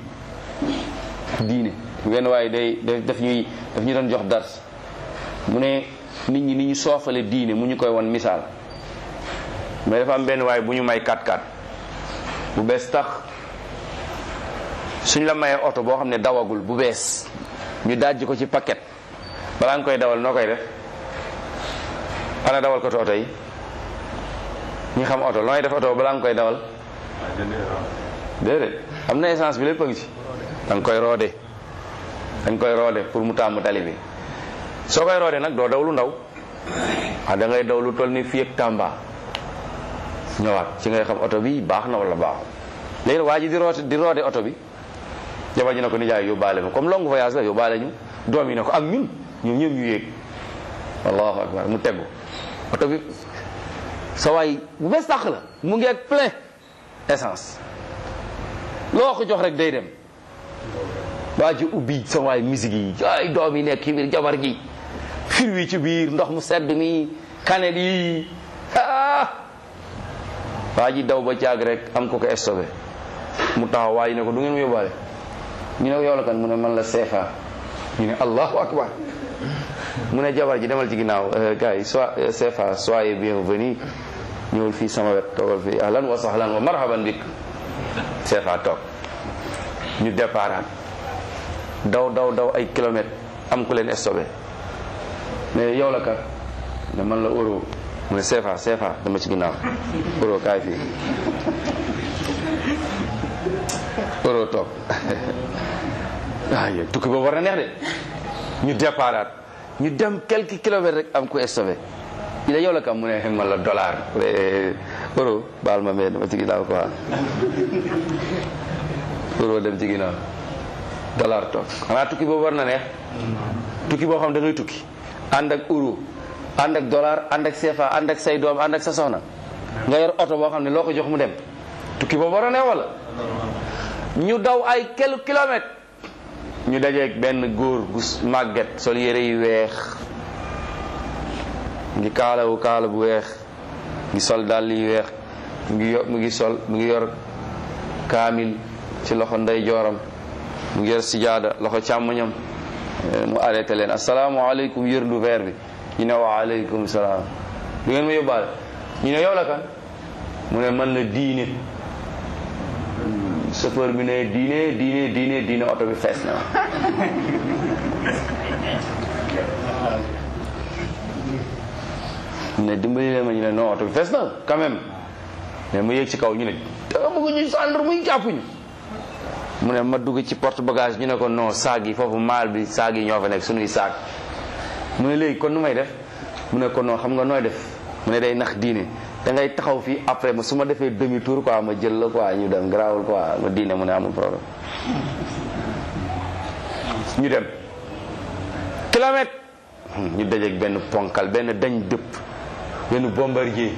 wenn waaye daf ñu doon jox dars mu ne nit ñi ni ñu soofale diine mu ñu koy won misaal mais dafa am benn waay bu ñu may 4x4 bu bees tax suñ la mayee oto boo xam ne dawagul bu bees ñu dajji ko ci paquet balaa nga koy dawal noo koy def ana dawal ko oto yi ñi xam oto looy def oto balaa nga koy dawal déedéet am na essence bi lépp a ngi ci dañ koy roode pour mu tàmm tali bi soo koy roode nag doo daw lu ndaw da ngay daw lu toll ni fii ak Tamba ñëwaat ci ngay xam oto bi baax na wala baaxul léegi waa ji di roode oto bi jabar ji na ko nijaay yóbbaale ma comme long voyage la yóbbaale ñu doom yi ne ko ak ñun ñëpp ñu yéeg allahu akbar mu tegu oto bi sa waay bu bees tàq la mu ngi ak plein essence loo ko jox rek day dem waa ji ubbi sa waay musique yi ay doom yi nekk ci biir jabar ji fir wi ci biir ndox mu sedd mi kanet yi waa ji daw ba caag rek am ko stoppé mu taxaw waa ji ne ko du ngeen mu yóbbaale ñu ne ko yow la kan mu ne man la CFA ñu ne allahu akbar mu ne jabar ji demal ci ginnaaw gars yi CFA soyez bienvenue ñëwul fii sama wet toogal fii ahlan wa sahlan wa marhaban bik CFA toog ñu déparaat daw ay kilomètres am ku leen stoppé mais yow la kan ne man la euro mu ne CFA dama ci ginnaaw euro kaay fii euro toog waaw tukki boobu war na neex de ñu déparaat ñu dem quelques kilomètres rek am ku stoppé il yow la kam mu ne man la dollar euro baal ma mais dama ci ginnaaw quoi euro dem ci ginnaaw dollar toog xanaa tukki boobu war na neex tukki boo xam da ngay tukki ànd ak euro ànd ak dollar ànd ak CFA ànd ak say doom ànd ak sa soxna nga yor oto boo xam ne loo ko jox mu dem tukki boobu war na neex wala ñu daw ay quelques kilomètres ñu dajeeg benn góor gu màgget sol yére yu weex ngi kaala bu weex ngi sol dàll yu weex mu ngi yor kaamil ci loxo ndey jooram mu ngi yor sijaada loxo càmmoñam mu arrêté leen asalaamaaleykum yërndu verre bi ñu ne wa aleykum salaam du ngeen ma yóbbaale ñu ne yow la kan mu ne man la diine chauffeur bi ne diine oto bi fees na ñu ne dimbali leen ma ñu ne non oto bi fees na quand même mais mu yéeg ci kaw ñu ne dama bëgg ñu sàndar muy jàppuñu mu ne ma dugg ci porte bagage ñu ne ko non saag yi foofu maal bi saag yi ñoo fa nekk suñuy saag mu ne léegi kon nu may def mu ne ko non xam nga nooy def mu ne day nax diine da ngay taxaw fii après ma su ma defee demi tour quoi ma jël la quoi ñu dem garaawul quoi ma diine mu ne amul problème ñu dem kilomètre ñu dajeeg benn ponkal benn dañ dëpp benn bombardier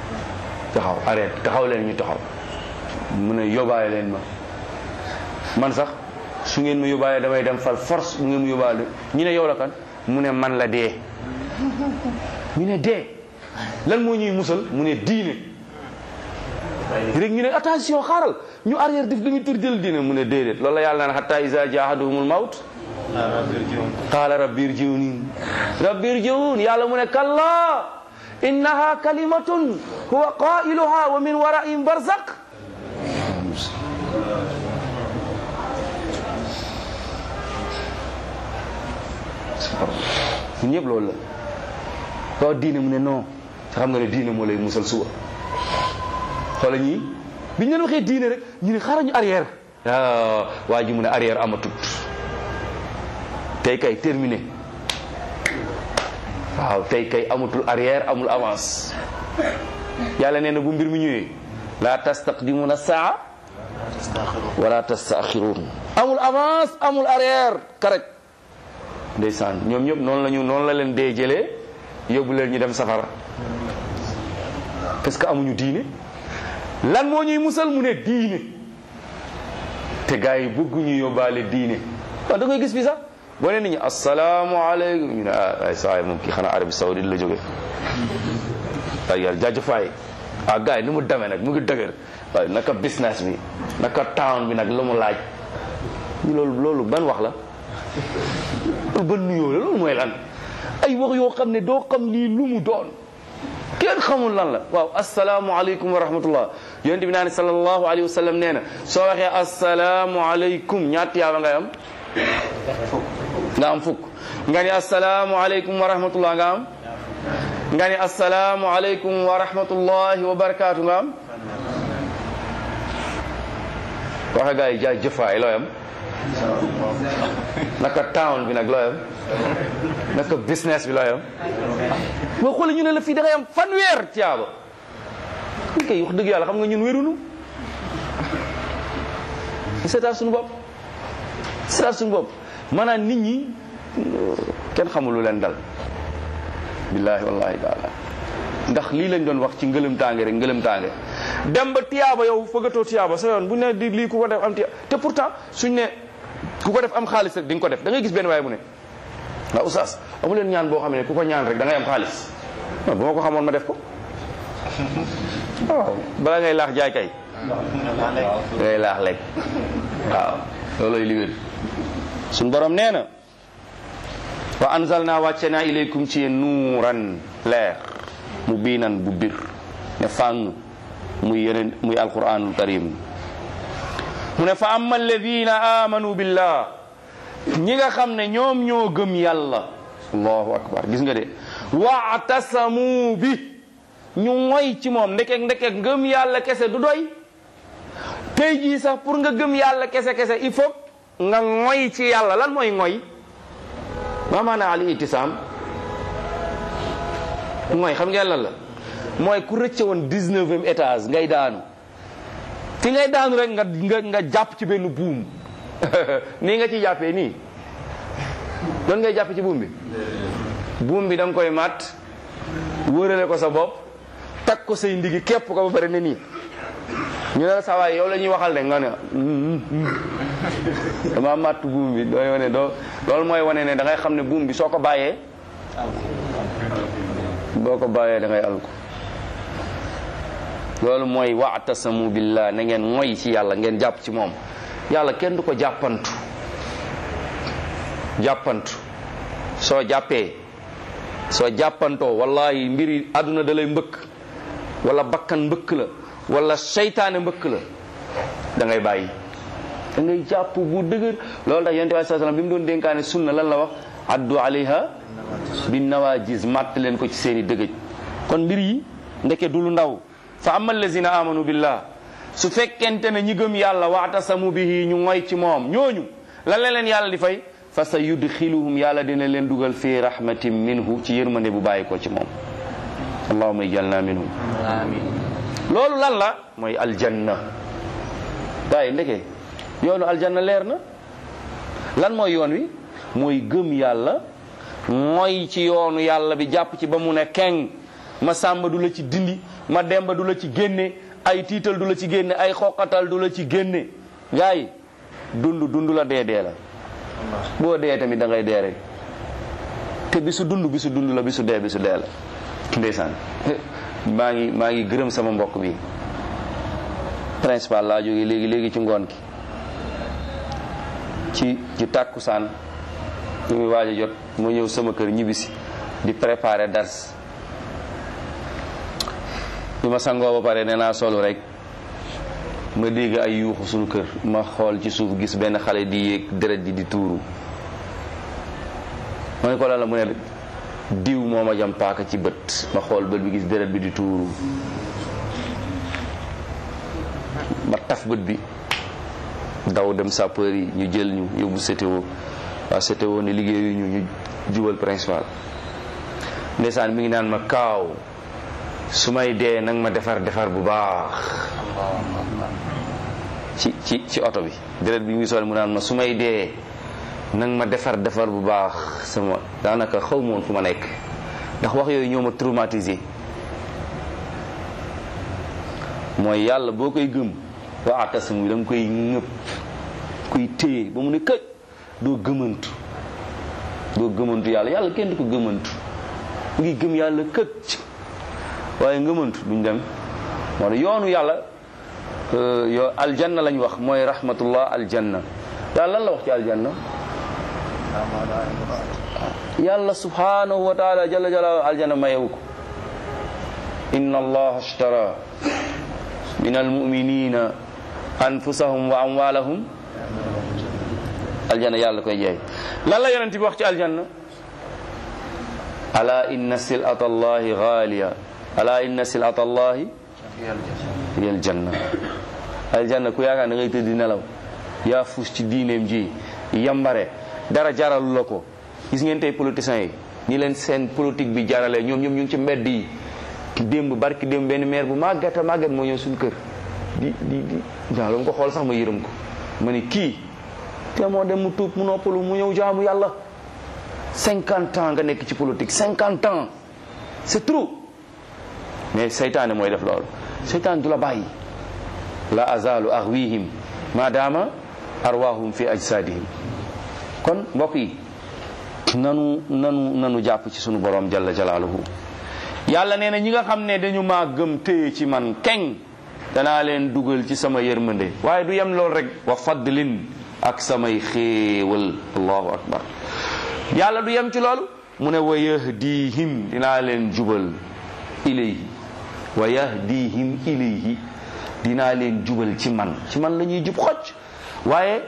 taxaw leen ñu taxaw mu ne yóbbaale leen ma man sax su ngeen ma yóbbaale damay dem fal force bu ngeen ma yóbbaale ñu ne yow la kan mu ne man la dee ñu ne dee lan moo ñuy musal mu ne diine rek ñu ne attention xaaral ñu arrière def demi tour jël diine mu ne déedéet loolu la yàlla naan hatta iza jaahaduhumul mawt qaala rabbi irji'un yàlla mu ne kalla innaha kalimatun huwa qailuha wa min waraihim barzaq ñun ñëpp loolu la waaw diine mu ne non te xam nga ne diine moo lay musal suba xoola ñii bi ñu leen waxee diine rek ñu ne xaaral ñu arrière waa ji mu ne arrière amatut tey kay terminé waaw tey kay amatul arrière amul avance yàlla nee na bu mbir mi ñëwee la tastaqdimuna saa wala tastaaxiruun amul avance amul arrière karek ndeysaan ñoom ñëpp noonu la leen dee jëlee yóbbu leen ñu dem safara parce que amuñu diine lan moo ñuy musal mu ne diine te gars yi bëgguñu yóbbaale diine waaw da ngay gis fi sax boo nee nit ñi asalaamaaleykum ñu ne ay saa moom kii xanaa Arabie Saoudite la jóge ay yàlla jaajëfaay gars yi ni mu demee nag mu ngi dëgër waaye naka business bi naka town bi nag lu mu laaj loolu ban wax la loolu ban nuyoo la loolu mooy lan ay wax yoo xam ne doo xam lii lu mu doon kenn xamul lan la. waaw asalaamualeykum wa rahmatullah yonent bi naan sallallahu alayhi wa sallam nee na soo waxee asalaamualeykum ñaata tiyaaba ngay am nga am fukk. nga ni asalaamualeykum wa rahmatullah nga am. nga ni asalaamualeykum wa rahmatullahi wa barakaatu nga am. waxe gaa yi jaay jëfaay looyam. naka town bi nag looyam. naka business bi looyam. boo xoolee ñu ne la fii da ngay am fanweer tiyaaba. ñu koy wax dëgg yàlla xam nga ñun wérunu. seetaat suñu bopp. seetaat suñu bopp maanaam nit ñi kenn xamul lu leen dal. billahi wallahi taala ndax lii lañ doon wax ci ngëlëm tànge rek ngëlëm tànge dem ba tiyaaba yow fëggatoo tiyaaba sa yoon bu ne di lii ku ko def am tiyaaba te pourtant suñ ne ku ko def am xaalis rek di nga ko def da ngay gis benn waaye mu ne waaw oustaz amu leen ñaan boo xam ne ku ko ñaan rek da ngay am xaalis bu ma ko xamoon ma def ko waaw bala ngay laax jaay kay ngay laax lekk waaw looloy li wér suñ borom nee na wa anzalna wàcce naa ilaykum ci yéen nuuran leer mu biinan bu bir ne fàng muy yeneen muy alquranul karim mu ne fa amma alladina amanu billah ñi nga xam ne ñoom ñoo gëm yàlla allahu akbar gis nga de waatasamu bi ñu ngoy ci moom ndekek ngëm yàlla kese du doy tey jii sax pour nga gëm yàlla kese il faut nga ngoy ci yàlla lan mooy ngoy maa maana al itisam mooy xam ngeen lan la mooy ku rëcce woon 19e étage ngay daanu fi ngay daanu rek nga jàpp ci benn buum nii nga ci jàppee nii doon ngay jàpp ci buum bi da nga koy mat wërale ko sa bopp takk ko say ndigi képp ko ba pare ne nii ñu ne la saa waay yow la ñuy waxal de nga ne dama matt buum bi dooy wane loolu mooy wane ne da ngay xam ne buum bi soo ko bàyyee da ngay alko loolu mooy wa'tasamu billah na ngeen moy ci yàlla ngeen jàpp ci moom yàlla kenn du ko jàppantu soo jàppantoo wallahi mbiri àdduna da lay mbëkk wala bakkan mbëkk la wala seytaane mbëkk la da ngay bàyyi da ngay jàpp bu dëgër loolu tax yonent bi sallallahu alayhi wasallam bi mu doon dénkaane sunna lan la wax addu alayha bin nawajis matt leen ko ci seeni dëgëj kon mbir yi ndeke du lu ndaw fa amma allazina amanu billah su fekkente ne ñi gëm yàlla wa'tasamu bihi ñu ngoy ci moom ñooñu lan la leen yàlla di fay fa sa yudxiluhum yàlla dina leen dugal fi rahmatin minhu ci yërmande bu bàyyi ko ci moom allahumma ijalna minhum amin loolu lan la mooy aljanna gaa yi ndeke yoonu aljanna leer na lan mooy yoon wi mooy gëm yàlla mooy ci yoonu yàlla bi jàpp ci ba mu ne keng ma sàmba du la ci dindi ma demba du la ci génne ay tiital du la ci génne ay xoqatal du la ci génne gaa yi dund la dee la boo dee tamit da ngay dee rek te bisu dund la bisu dee la ndeysaan maa ngi gërëm sama mbokk bi principal laa jógee léegi ci ngoon ki ci tàkkusaan ñu muy waaj a jot mu ñëw sama kër ñibbisi di préparer dars bi ma sangoo ba pare nee naa solu rek ma dégg ay yuuxu suñu kër ma xool ci suuf gis benn xale di yéeg deret ji di tuuru ma ne ko lan la mu ne diw moo ma jam paaka ci bët ma xool bët bi gis deret bi di tuuru ma taf bët bi daw dem sapeur yi ñu jël ñu yóbbu CTO waa CTO ne liggéeyu ñu jubal principal ndeysaan mi ngi naan ma kaaw su may dee nag ma defar bu baax ci oto bi deret bi ñu ngi sol mu naan ma su may dee nag ma defar bu baax sama daanaka xaw ma woon fu ma nekk ndax wax yooyu ñoo ma traumatisé mooy yàlla boo koy gëm waa atasimu da nga koy ñëpp koy téye ba mu ne këj doo gëmantu yàlla kenn du ko gëmantu mu ngi gëm yàlla këj waaye ngëmantu duñ dem moo yoonu yàlla yoo aljanna lañ wax mooy rahmatullah aljanna yàlla lan la wax ci aljanna yàlla subhanahu wa taala jalla jalaaluhu aljanna mayewu ko inna allaha ashtara min almuminina anfusahum wa amwalahum aljanna yàlla koy jaay. lan la yonent bi wax ci aljanna? ala inna silata allahi ghaliya, ala inna silata allahi hiya aljanna. aljanna ku yaakaar da ngay tëdd nelaw yaa fuus ci diineem ji yambare dara jaralu la ko. gis ngeen tey politiciens yi ni leen seen politique bi jaralee ñoom ñu ngi ci mbedd yi. barki démb benn maire bu màggat moo ñëw suñu kër di waaw la mu ko xool sax ma yërëm ko ma ni kii te moo dem mu tuub mu noppalu mu ñëw jaamu yàlla. 50 ans nga nekk ci politique 50 ans c'est trop. mais seytaane mooy def loolu. seytaane du la bàyyi. la azalu aghwihim madama arwahum fi ajsadihim. kon mbokk yi nanu jàpp ci sunu borom jalla jalaaluhu. yàlla nee na ñi nga xam ne dañu maa gëm téye ci man keng danaa leen dugal ci sama yërmande. waaye du yem lool rek wa fadlin ak samay xéewal. allahu akbar. yàlla du yem ci loolu mu ne wa yahdihim dinaa leen jubal ilayhi. wa yahdihim ilayhi dinaa leen jubal ci man la ñuy jub xocc. waaye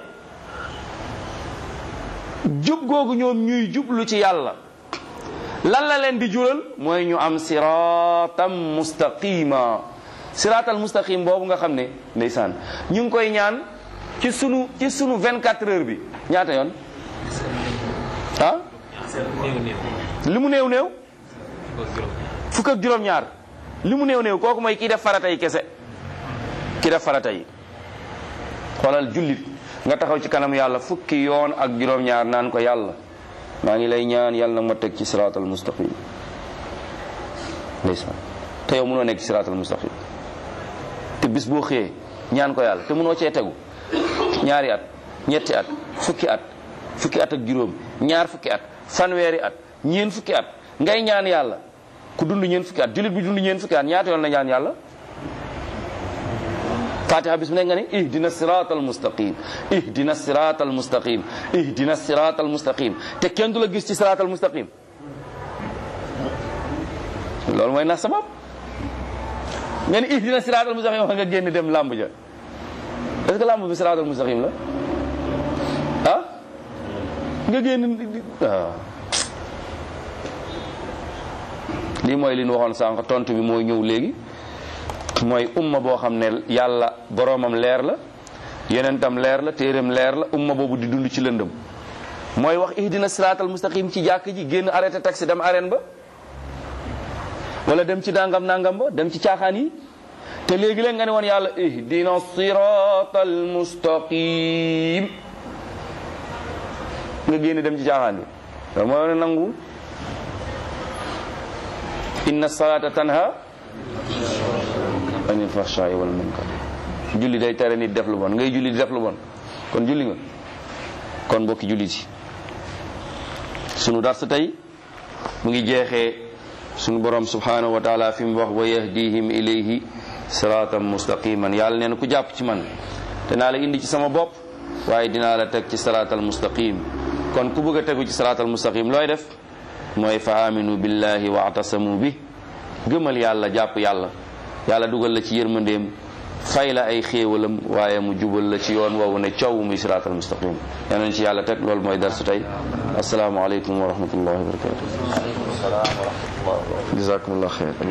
jub googu ñoom ñuy jublu ci yàlla lan la leen di jural mooy ñu am siraatam mustaqima. siraatal mustaqim boobu nga xam ne ndeysaan ñu ngi koy ñaan ci sunu 24 heures bi ñaata yoon ah li mu néew fukk ak juróom-ñaar li mu néew kooku mooy kii def farata yi kese. kii def farata yi xoolal jullit nga taxaw ci kanam yàlla fukki yoon ak juróom-ñaar naan ko yàlla maa ngi lay ñaan yàlla nag ma teg ci siraatal mustaqim. ndeysaan te yow mënoo nekk ci siraatal mustaqim te bis boo xëyee ñaan ko yàlla te mënoo cee tegu ñaari at ñetti at fukki at ak juróom ñaar fukki at fanweeri at ñeen fukki at ngay ñaan yàlla. ku dund ñeen fukki at jullit bi dund ñeen fukki at ñaata yoon la ñaan yàlla? fatiha bis mu nekk nga ne ihdina siratal mustaqim ihdina siratal mustaqim ihdina siratal mustaqim te kenn du la gis ci siratal mustaqim. loolu mooy nax sabab nga ne ihdina siratal mustaqim wax nga génn dem làmb ja. est-ce que làmb bi siratal mustaqim la ah nga génn lii mooy li ñu waxoon sànq tontu bi mooy ñëw léegi. mooy umma boo xam ne yàlla boroomam leer la yonentam leer la téereem leer la umma boobu di dund ci lëndëm mooy wax ihdina siraatal mustaqim ci jàkk ji génn arrêté taxi dem arène ba wala dem ci nangam ba dem ci caaxaan yi. te léegi leen nga ne woon yàlla ihdina siraatal mustaqim nga génn dem ci caaxaan yi loolu mooy wane nangu. inna salata tanha anil fahsha'i wal munkar. julli day tere nit def lu bon ngay julli di def lu bon kon julli nga. kon mbokki julli ci sunu dars tey mu ngi jeexee sunu borom subhanahu wa taala fi mu wax wa yahdihim ilayhi siratan mustaqiman. yàlla nee na ku jàpp ci man dinaa la indi ci sama bopp waaye dinaa la teg ci siratal mustaqim. kon ku bëgg a tegu ci siratal mustaqim looy def mooy fa aminu billahi wa atasamu bi. gëmal yàlla jàpp yàlla dugal la ci yërmandeem fay la ay xéewalam waaye mu jubal la ci yoon woowu ne coow muy siraatal mustaqim. yal nañ ci yàlla teg loolu mooy darsu tey. asalaamaaleykum wa rahmatullahi wa barakatuh. jazakumullah xeer.